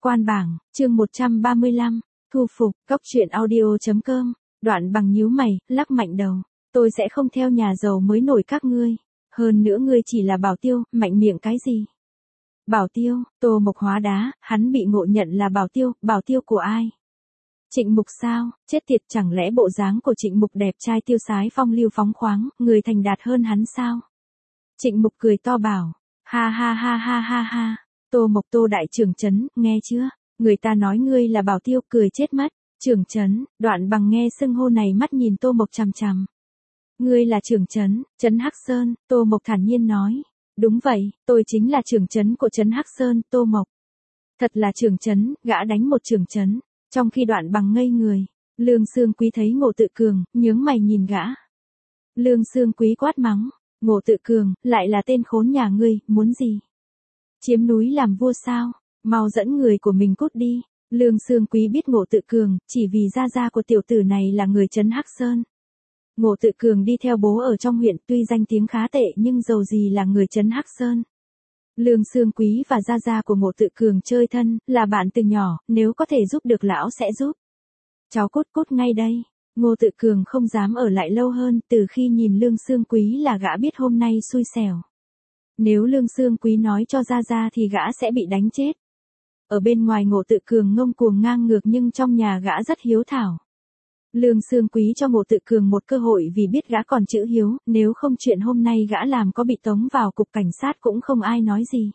Quan bảng, chương 135, thu phục, cóc truyện audio.com, Đoạn Bằng nhíu mày, lắc mạnh đầu. Tôi sẽ không theo nhà giàu mới nổi các ngươi. Hơn nữa ngươi chỉ là bảo tiêu, mạnh miệng cái gì? Bảo tiêu, Tô Mộc hóa đá, hắn bị ngộ nhận là bảo tiêu của ai? Trịnh Mục sao, chết tiệt, chẳng lẽ bộ dáng của Trịnh Mục đẹp trai tiêu sái phong lưu phóng khoáng, người thành đạt hơn hắn sao? Trịnh Mục cười to bảo, ha ha ha ha ha ha, Tô Mộc Tô đại trưởng trấn, nghe chưa? Người ta nói ngươi là bảo tiêu, cười chết mất. Trưởng trấn, Đoạn Bằng nghe xưng hô này mắt nhìn Tô Mộc chằm chằm. Ngươi là trưởng trấn, trấn Hắc Sơn, Tô Mộc thản nhiên nói. Đúng vậy, tôi chính là trưởng trấn của trấn Hắc Sơn, Tô Mộc. Thật là trưởng trấn, gã đánh một trưởng trấn. Trong khi Đoạn Bằng ngây người, Lương Xương Quý thấy Ngộ Tự Cường, nhướng mày nhìn gã. Lương Xương Quý quát mắng, Ngộ Tự Cường, lại là tên khốn nhà ngươi, muốn gì? Chiếm núi làm vua sao? Mau dẫn người của mình cút đi. Lương Xương Quý biết Ngộ Tự Cường, chỉ vì gia của tiểu tử này là người trấn Hắc Sơn. Ngộ Tự Cường đi theo bố ở trong huyện, tuy danh tiếng khá tệ nhưng dầu gì là người trấn Hắc Sơn. Lương Xương Quý và gia của Ngộ Tự Cường chơi thân, là bạn từ nhỏ, nếu có thể giúp được lão sẽ giúp. Cháu cút ngay đây. Ngộ Tự Cường không dám ở lại lâu hơn, từ khi nhìn Lương Xương Quý là gã biết hôm nay xui xẻo. Nếu Lương Xương Quý nói cho gia thì gã sẽ bị đánh chết. Ở bên ngoài Ngộ Tự Cường ngông cuồng ngang ngược nhưng trong nhà gã rất hiếu thảo. Lương Xương Quý cho Ngộ Tự Cường một cơ hội vì biết gã còn chữ hiếu, nếu không chuyện hôm nay gã làm có bị tống vào cục cảnh sát cũng không ai nói gì.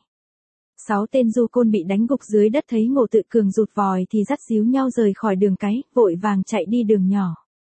6 tên du côn bị đánh gục dưới đất thấy Ngộ Tự Cường rụt vòi thì dắt díu nhau rời khỏi đường cái, vội vàng chạy đi đường nhỏ.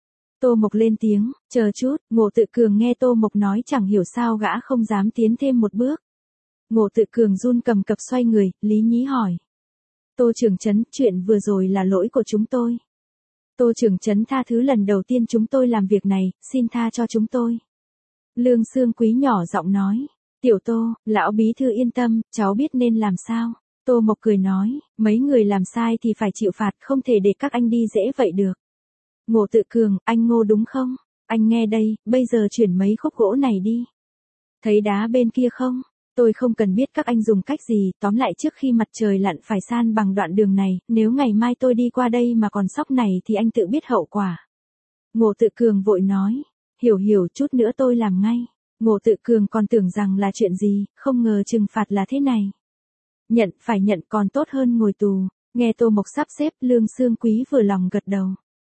Tô Mộc lên tiếng, chờ chút, Ngộ Tự Cường nghe Tô Mộc nói chẳng hiểu sao gã không dám tiến thêm một bước. Ngộ Tự Cường run cầm cập xoay người, lý nhí hỏi. Tô trưởng trấn, chuyện vừa rồi là lỗi của chúng tôi. Tô trưởng trấn tha thứ, lần đầu tiên chúng tôi làm việc này, xin tha cho chúng tôi. Lương Xương Quý nhỏ giọng nói, tiểu Tô, lão bí thư yên tâm, cháu biết nên làm sao. Tô Mộc cười nói, mấy người làm sai thì phải chịu phạt, không thể để các anh đi dễ vậy được. Ngộ Tự Cường, anh Ngô đúng không? Anh nghe đây, bây giờ chuyển mấy khúc gỗ này đi. Thấy đá bên kia không? Tôi không cần biết các anh dùng cách gì, tóm lại trước khi mặt trời lặn phải san bằng đoạn đường này, nếu ngày mai tôi đi qua đây mà còn sóc này thì anh tự biết hậu quả. Ngộ Tự Cường vội nói, hiểu chút nữa tôi làm ngay. Ngộ Tự Cường còn tưởng rằng là chuyện gì, không ngờ trừng phạt là thế này. Phải nhận còn tốt hơn ngồi tù, nghe Tô Mộc sắp xếp, Lương Xương Quý vừa lòng gật đầu.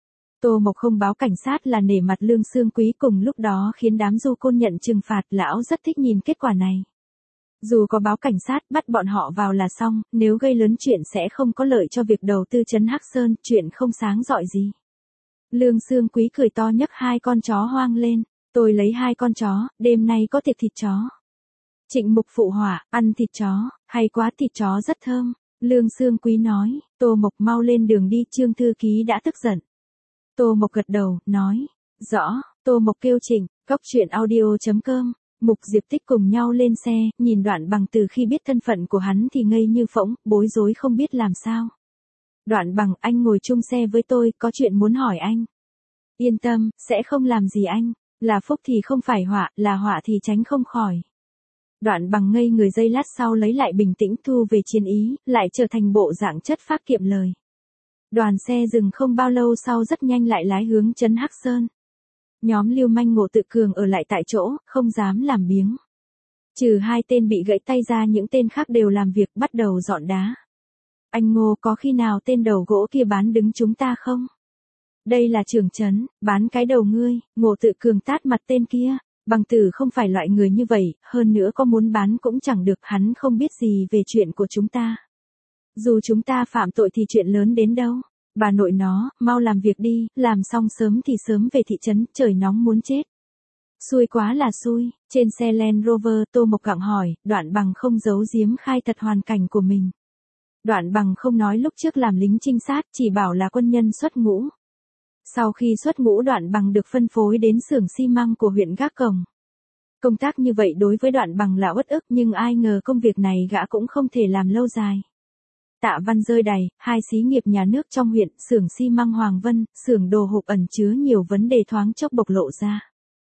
Tô Mộc không báo cảnh sát là nể mặt Lương Xương Quý, cùng lúc đó khiến đám du côn nhận trừng phạt, lão rất thích nhìn kết quả này. Dù có báo cảnh sát bắt bọn họ vào là xong, nếu gây lớn chuyện sẽ không có lợi cho việc đầu tư trấn Hắc Sơn, chuyện không sáng rọi gì. Lương Xương Quý cười to nhấc 2 con chó hoang lên, tôi lấy 2 con chó, đêm nay có tiệc thịt chó. Trịnh Mục phụ họa, ăn thịt chó, hay quá, thịt chó rất thơm. Lương Xương Quý nói, Tô Mộc mau lên đường đi, Trương thư ký đã tức giận. Tô Mộc gật đầu, nói, rõ. Tô Mộc kêu Trịnh, cóc truyện audio.com. Mục Diệp Tích cùng nhau lên xe, nhìn Đoạn Bằng từ khi biết thân phận của hắn thì ngây như phỗng, bối rối không biết làm sao. Đoạn Bằng, anh ngồi chung xe với tôi, có chuyện muốn hỏi anh. Yên tâm, sẽ không làm gì anh, là phúc thì không phải họa, là họa thì tránh không khỏi. Đoạn Bằng ngây người giây lát sau lấy lại bình tĩnh, thu về chiến ý, lại trở thành bộ dạng chất phác kiệm lời. Đoàn xe dừng không bao lâu sau rất nhanh lại lái hướng trấn Hắc Sơn. Nhóm lưu manh Ngộ Tự Cường ở lại tại chỗ, không dám làm biếng. Trừ 2 tên bị gãy tay ra, những tên khác đều làm việc, bắt đầu dọn đá. Anh Ngô, có khi nào tên đầu gỗ kia bán đứng chúng ta không? Đây là trưởng trấn, bán cái đầu ngươi. Ngộ Tự Cường tát mặt tên kia. Bằng Tử không phải loại người như vậy, hơn nữa có muốn bán cũng chẳng được, hắn không biết gì về chuyện của chúng ta. Dù chúng ta phạm tội thì chuyện lớn đến đâu. Bà nội nó, mau làm việc đi, làm xong sớm thì sớm về thị trấn, trời nóng muốn chết. Xui quá là xui. Trên xe Land Rover, Tô Mộc gặng hỏi, Đoạn Bằng không giấu giếm khai thật hoàn cảnh của mình. Đoạn Bằng không nói lúc trước làm lính trinh sát, chỉ bảo là quân nhân xuất ngũ. Sau khi xuất ngũ, Đoạn Bằng được phân phối đến xưởng xi măng của huyện Gác Cổng. Công tác như vậy đối với Đoạn Bằng là uất ức, nhưng ai ngờ công việc này gã cũng không thể làm lâu dài. Tạ Văn rơi đày, 2 xí nghiệp nhà nước trong huyện, xưởng xi măng Hoàng Vân, xưởng đồ hộp ẩn chứa nhiều vấn đề thoáng chốc bộc lộ ra.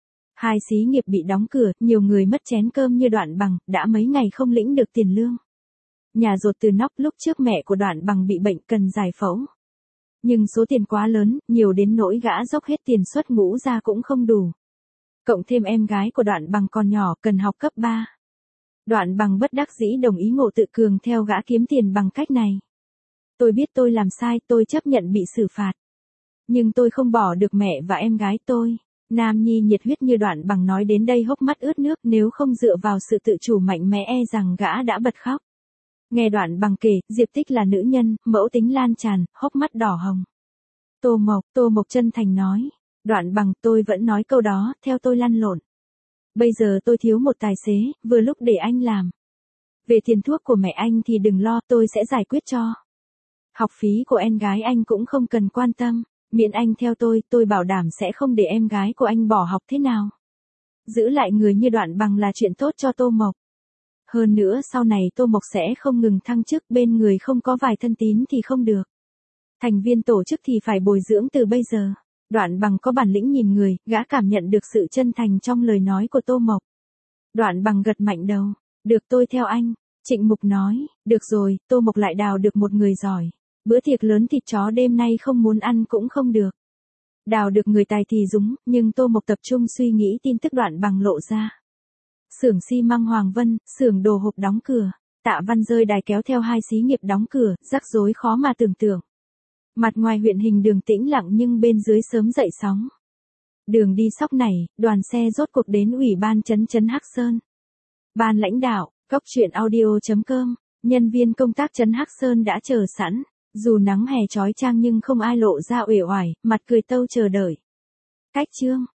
2 xí nghiệp bị đóng cửa, nhiều người mất chén cơm như Đoạn Bằng, đã mấy ngày không lĩnh được tiền lương. Nhà dột từ nóc, lúc trước mẹ của Đoạn Bằng bị bệnh cần giải phẫu. Nhưng số tiền quá lớn, nhiều đến nỗi gã dốc hết tiền xuất ngũ ra cũng không đủ. Cộng thêm em gái của Đoạn Bằng còn nhỏ, cần học cấp 3. Đoạn Bằng bất đắc dĩ đồng ý Ngô Tự Cường theo gã kiếm tiền bằng cách này. Tôi biết tôi làm sai, tôi chấp nhận bị xử phạt. Nhưng tôi không bỏ được mẹ và em gái tôi. Nam nhi nhiệt huyết như Đoạn Bằng nói đến đây hốc mắt ướt nước, nếu không dựa vào sự tự chủ mạnh mẽ e rằng gã đã bật khóc. Nghe Đoạn Bằng kể, Diệp Tích là nữ nhân, mẫu tính lan tràn, hốc mắt đỏ hồng. Tô Mộc chân thành nói. Đoạn Bằng, tôi vẫn nói câu đó, theo tôi lăn lộn. Bây giờ tôi thiếu một tài xế, vừa lúc để anh làm. Về tiền thuốc của mẹ anh thì đừng lo, tôi sẽ giải quyết cho. Học phí của em gái anh cũng không cần quan tâm, miễn anh theo tôi bảo đảm sẽ không để em gái của anh bỏ học thế nào. Giữ lại người như Đoạn Bằng là chuyện tốt cho Tô Mộc. Hơn nữa sau này Tô Mộc sẽ không ngừng thăng chức, bên người không có vài thân tín thì không được. Thành viên tổ chức thì phải bồi dưỡng từ bây giờ. Đoạn Bằng có bản lĩnh nhìn người, gã cảm nhận được sự chân thành trong lời nói của Tô Mộc. Đoạn Bằng gật mạnh đầu. Được, tôi theo anh. Trịnh Mục nói. Được rồi, Tô Mộc lại đào được một người giỏi. Bữa tiệc lớn thịt chó đêm nay không muốn ăn cũng không được. Đào được người tài thì dúng, nhưng Tô Mộc tập trung suy nghĩ tin tức Đoạn Bằng lộ ra. Xưởng xi măng Hoàng Vân, xưởng đồ hộp đóng cửa. Tạ Văn rơi đài kéo theo 2 xí nghiệp đóng cửa, rắc rối khó mà tưởng tượng. Mặt ngoài huyện Hình Đường tĩnh lặng nhưng bên dưới sớm dậy sóng. Đường đi sóc này, đoàn xe rốt cuộc đến Ủy ban trấn Hắc Sơn. Ban lãnh đạo, coctruyện.audio.com, nhân viên công tác trấn Hắc Sơn đã chờ sẵn. Dù nắng hè chói chang nhưng không ai lộ ra uể oải, mặt cười tâu chờ đợi. Cách chương